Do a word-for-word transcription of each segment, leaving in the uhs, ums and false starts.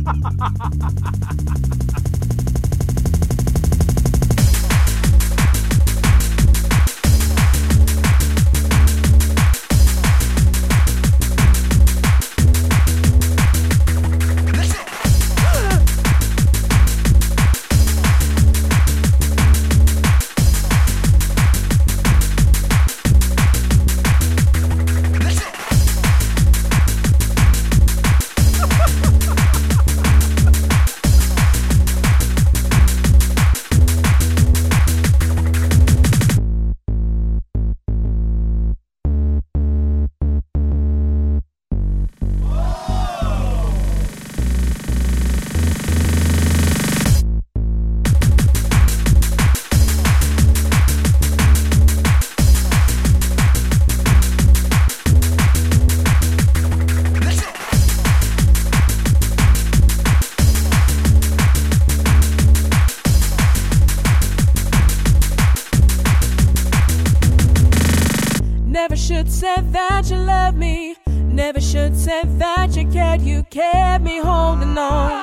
Never should say that you love me. Never should say that you cared. You kept me holding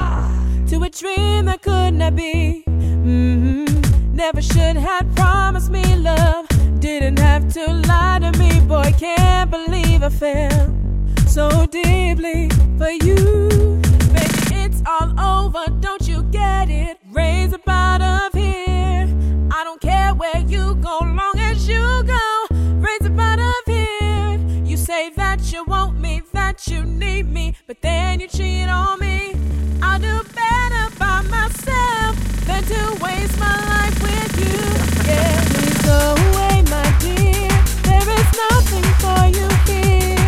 on to a dream that could not be. Mm-hmm. Never should have promised me love. Didn't have to lie to me. Boy, can't believe I fell so deeply for you. Baby, it's all over. Don't you get it? Raise up out of here. I don't care where you go, long as you go. Raise up out of here. You say that you want me, that you need me, but then you cheat on me. I'll do better by myself than to waste my life with you. Yeah, please go away, my dear. There is nothing for you here.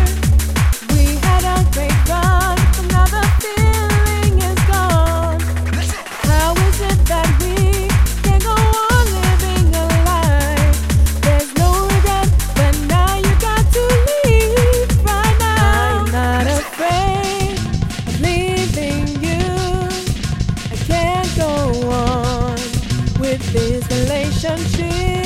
We had a great run, but now the feeling is gone. How is it that we can go on living a life? There's no regret, but now you got to leave right now. I'm not afraid of leaving you. I can't go on with this relationship,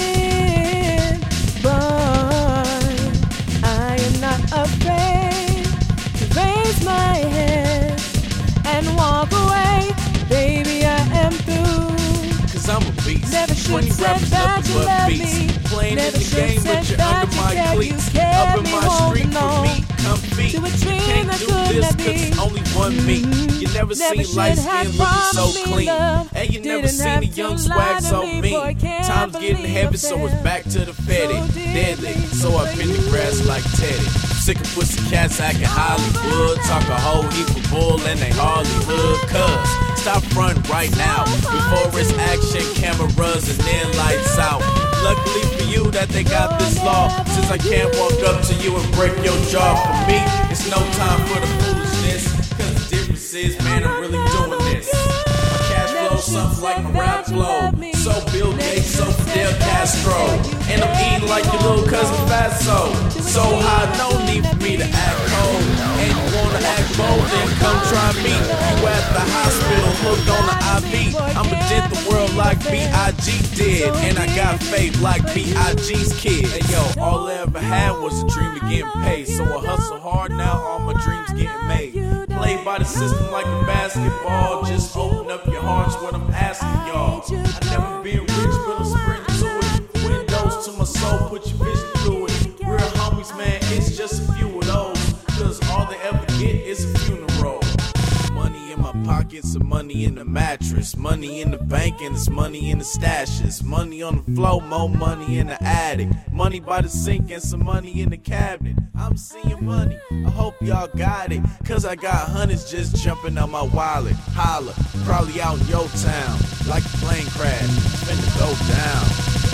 but I am not afraid to raise my head and walk away. Baby, I am through. Cause I'm a beast. Never should twenty said rappers, that nothing you but love beats. me. Playing Never in the should game, said but you're that under you my cared. cleats. You kept Up in me my street holding for on me, come feet. to a You dream can't that do could this not cause be. it's only one me. You never, Never seen should light have skin looking so promised me clean. love. And you never Didn't seen have a to young lie swag to so me. mean. Boy, can't Time's getting believe heavy, I so it's fell back to the fetty. so Deadly, deeply so I for bend the grass you. like Teddy. Sick of pussy cats acting Hollywood. Talk a whole heap of bull and they hardly hood. Cuz stop frontin' right now before it's action, cameras, and then lights out. Luckily for you that they got this law, since I can't walk up to you and break your jaw. For me, it's no time for the foolishness, cause the difference is, man, I'm really doing this. My cash flow, something like my rap flow. So Bill Gates, so Fidel Castro. And I'm eating like your little cousin Fatso. So high, no need for me to act cold. And you wanna act bold, then come try me. You at the hospital, hooked on the I V. I'ma dent the world like B I G did. And I got faith like B I G's kid. And yo, all I ever had was a dream of getting paid. So I hustle hard, now all my dreams getting made. Played by the system like a basketball. Just open up your hearts, what I'm asking y'all. I never been rich, but I'm sprinting to it. Windows to my soul, put your vision through it. Real homies, man, it's just a few of those. Cause all they ever get is a funeral. Money in my pockets and money in the mattress. Money in the bank and it's money in the stashes. Money on the floor, more money in the attic. Money by the sink and some money in the cabinet. I'm seeing money, I hope y'all got it. Cause I got hundreds just jumping on my wallet. Holla, probably out in your town. Like a plane crash, finna go down.